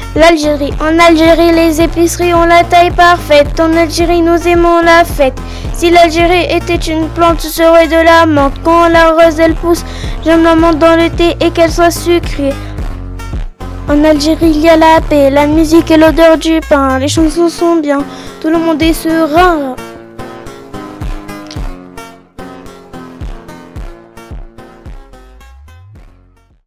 L'Algérie. En Algérie, les épiceries ont la taille parfaite. En Algérie, nous aimons la fête. Si l'Algérie était une plante, ce serait de la menthe. Quand la rose elle pousse, j'aime la menthe dans le thé et qu'elle soit sucrée. En Algérie, il y a la paix, la musique et l'odeur du pain. Les chansons sont bien, tout le monde est serein.